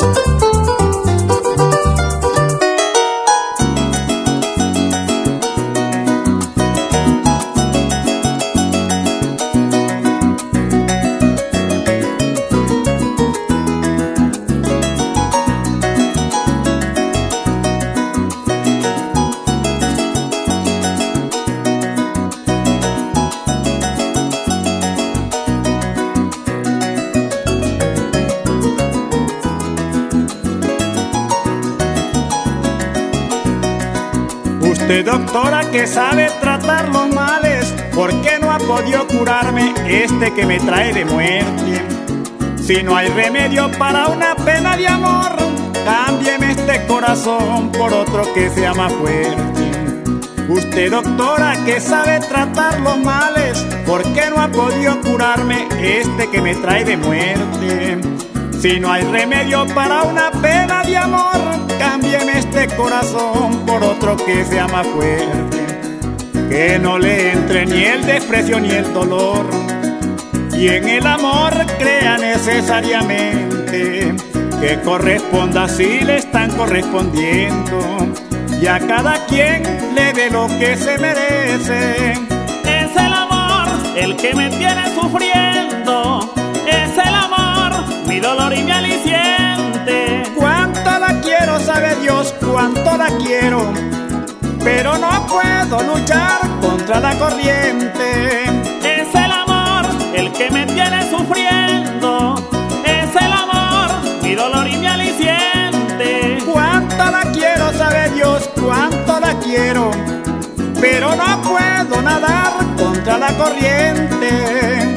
Usted, doctora, que sabe tratar los males, ¿por qué no ha podido curarme este que me trae de muerte? Si no hay remedio para una pena de amor, cámbieme este corazón por otro que sea más fuerte. Usted, doctora, que sabe tratar los males, ¿por qué no ha podido curarme este que me trae de muerte? Si no hay remedio para una pena de amor, cámbieme este corazón por otro que sea más fuerte. Que no le entre ni el desprecio ni el dolor, y en el amor crea necesariamente que corresponda si le están correspondiendo, y a cada quien le dé lo que se merece. Es el amor el que me tiene sufriendo, es el amor mi dolor y mi aliciente. Cuánto la quiero, sabe Dios, cuánto la quiero, pero no puedo luchar contra la corriente. Es el amor el que me tiene sufriendo, es el amor mi dolor y mi aliciente. Cuánto la quiero, sabe Dios, cuánto la quiero, pero no puedo nadar contra la corriente.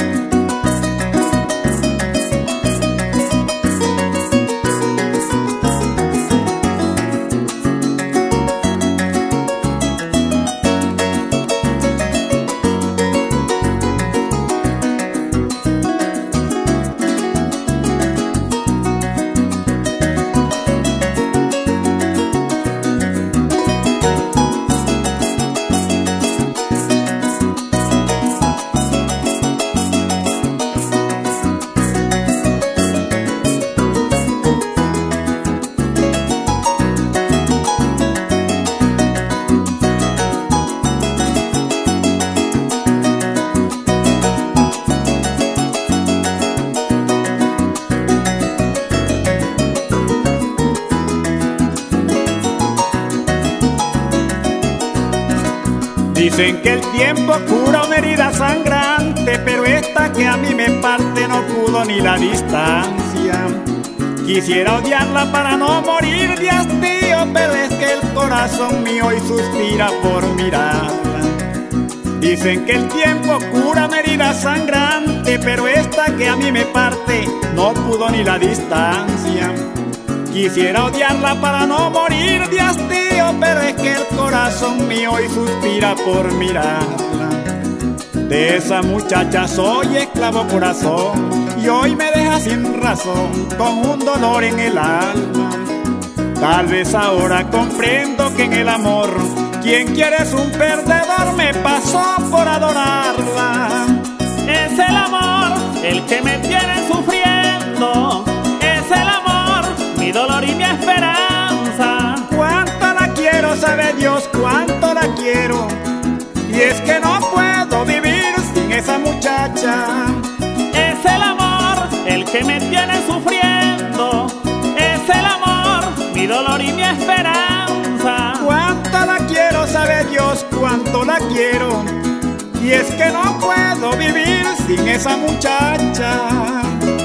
Dicen que el tiempo cura una herida sangrante, pero esta que a mí me parte no pudo ni la distancia. Quisiera odiarla para no morir de hastío, pero es que el corazón mío hoy suspira por mirarla. Dicen que el tiempo cura una herida sangrante, pero esta que a mí me parte no pudo ni la distancia. Quisiera odiarla para no morir de hastío, pero es que el corazón mío hoy suspira por mirarla. De esa muchacha soy esclavo corazón, y hoy me deja sin razón, con un dolor en el alma. Tal vez ahora comprendo que en el amor, quien quiere es un perdedor, me pasó por adorarla. Es el amor el que me tiene sufriendo, es el amor mi dolor y mi esperanza. Cuánto la quiero, sabe Dios cuánto la quiero, y es que no puedo vivir sin esa muchacha. Es el amor el que me tiene sufriendo, es el amor mi dolor y mi esperanza. Cuánto la quiero, sabe Dios cuánto la quiero, y es que no puedo vivir sin esa muchacha.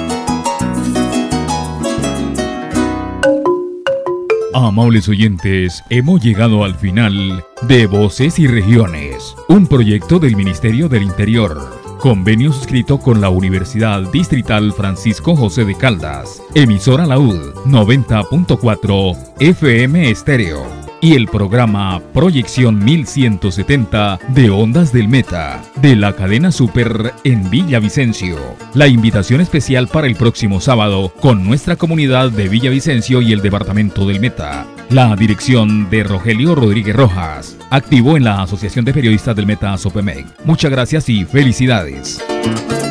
Amables oyentes, hemos llegado al final de Voces y Regiones, un proyecto del Ministerio del Interior. Convenio suscrito con la Universidad Distrital Francisco José de Caldas, emisora La U D noventa punto cuatro F M Estéreo y el programa Proyección mil ciento setenta de Ondas del Meta de la cadena Super en Villavicencio. La invitación especial para el próximo sábado con nuestra comunidad de Villavicencio y el departamento del Meta. La dirección de Rogelio Rodríguez Rojas, activo en la Asociación de Periodistas del Meta Sopemec. Muchas gracias y felicidades.